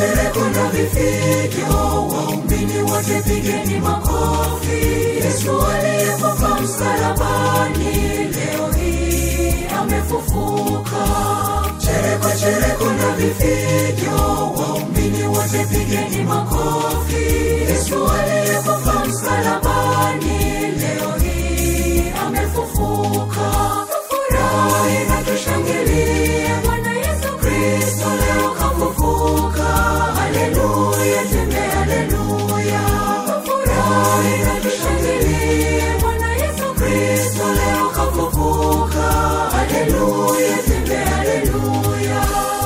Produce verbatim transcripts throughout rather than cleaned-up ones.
chereko na vifijo, waumini wote pigeni makofi. Yesu aliyekufa msalabani, leo hii amefufuka. Chereko chereko na vifijo, waumini wote pigeni makofi. Yesu aliyekufa msalabani, leo hii amefufuka. Tufurahi na tushangilie, Bwana Yesu Kristo leo kafufuka. Haleluya, tende haleluya. Tufurahi na tushangilie, Bwana Yesu Kristo leo kafufuka. Haleluya, tende haleluya.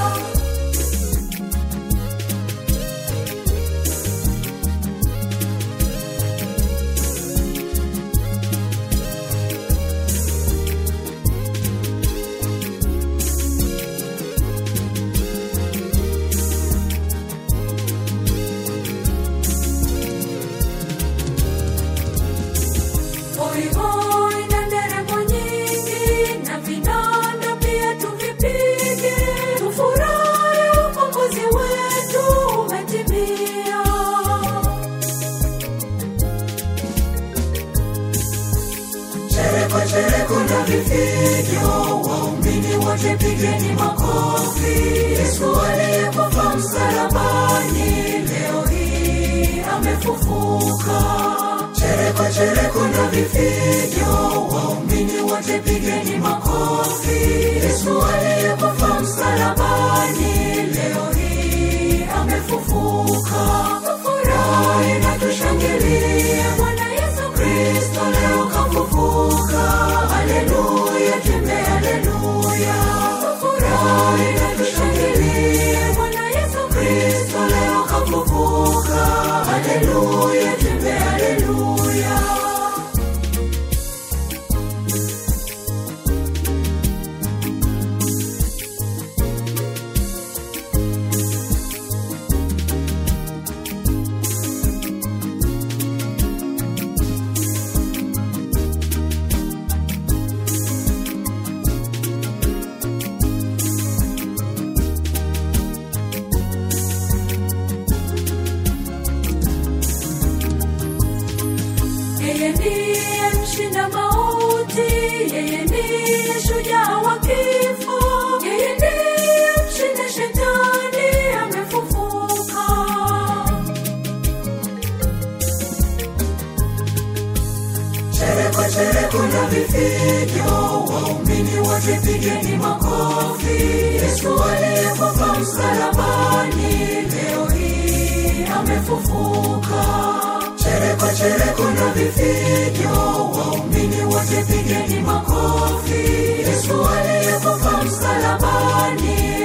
Hoi hoi na nderemo nyingi, na vinanda pia tuvipige. Tufurahi ukombozi wetu umetimia. Chereko chereko na vifijo, waumini wote pigeni makofi. Yesu aliyekufa msalabani, leo hii amefufuka. Chereko chereko na vifijo, waumini wote pigeni makofi. Yesu aliyekufa msalabani, leo hii amefufuka. Tufurahi na tushangilie, Bwana Yesu Kristo leo kafufuka. Haleluya, tende haleluya. Tufurahi na tushangilie, Bwana Yesu Kristo leo kafufuka. Haleluya, tende haleluya. Yeye ndiye mshinda mauti, yeye ndiye shujaa wa kifo, yeye ndiye mshinda shetani, amefufuka. Chereko chereko na vifijo, waumini wote pigeni makofi. Yesu aliyekufa msalabani, leo hii amefufuka. Chereko chereko na vifijo, waumini wote pigeni makofi. Yesu aliyekufa msalabani,